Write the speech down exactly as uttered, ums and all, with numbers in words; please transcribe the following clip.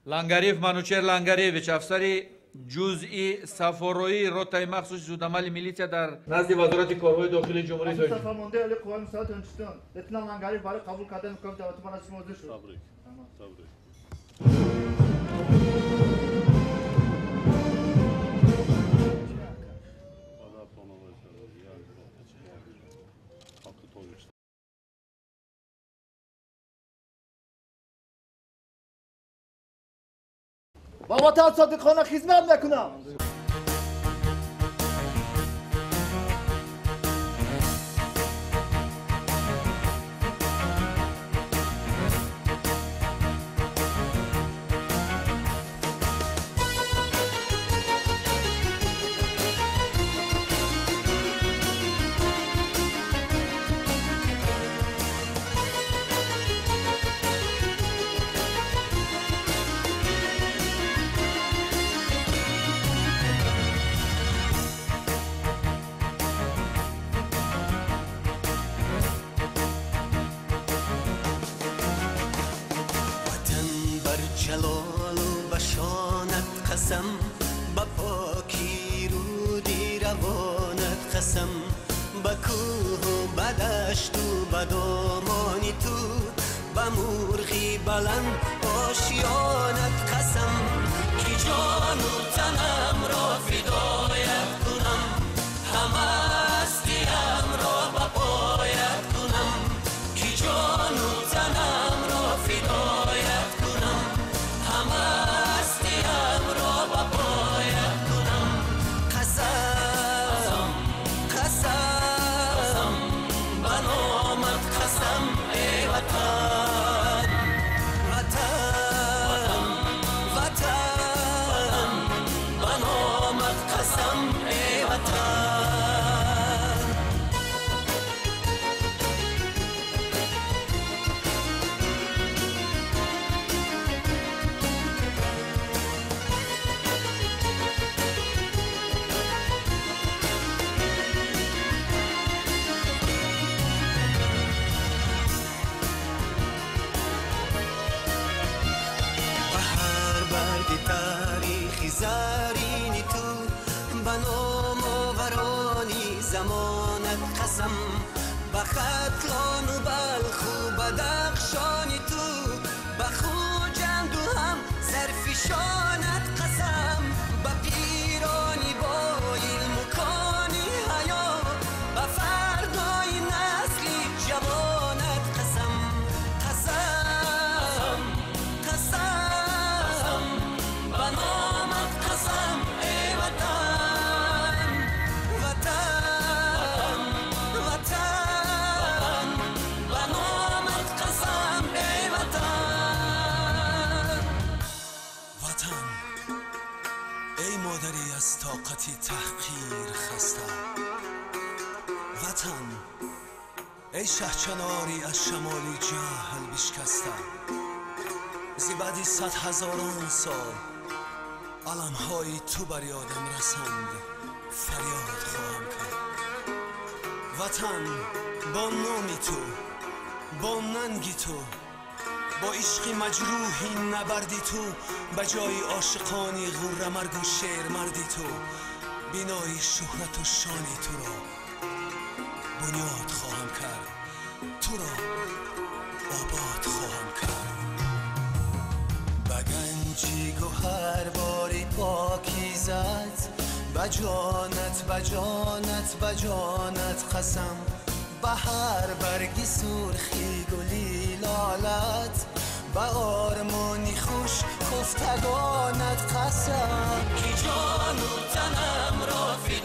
Лангариев Манучер Лангариевич, афсари ҷузъи сафороии ротаи махсуси зудамали милитсия дар назди вазорати корҳои дохилии ҷумҳурии тоҷикистон. Сафармондаи оли қувваи мусоидати Тоҷикистон, лейтенант Лангариев барои қабул кардани мукофи давлатимон аз шумо озир шуд. Табрик. Табрик. با وطن صادقانه خدمت میکنم. جلال و بشانت قسم با پاکی رودی روانت قسم با کوه و بدشت و بدامانی تو با مرغی بلند آشیانت قسم کی جان و تنم را فدایت کنم همه هستیم را با پایت کنم کی جان و تنم را فدایت کنم همه هستیم را با پایت کنم قسم قسم به نامت قسم ای وطن وطن وطن به نامت قسم ای وطن زرینی تو بنام آورانی زمانت قسم به خطلان و بلخ و بدخشانی تو به خوجند و هم زرفشانت قسم به پیرانی با علم و کانی حیا به فردای نسلی جوانت قسم قسم قسم بنام ای مادری از طاقتی تحقیر خسته وطن ای شهچناری از شمالی جهل بشکسته زی بعدی صد هزاران سال علمهای تو بر یادم رسند فریاد خواهم کرد وطن با نامی تو با ننگی تو با عشقی مجروحی نبردی تو به جای عاشقانی غره مرگ و شعر مردی تو بینای شهرت و شانی تو را بنیاد خواهم کرد تو را آباد خواهم کرد به گنجی گوهر باری پاکیزت به جانت به جانت به جانت قسم به هر برگی سرخی گلی لالت به آرمانی خوش خفتگانت قسم کی جان و تنم را فدا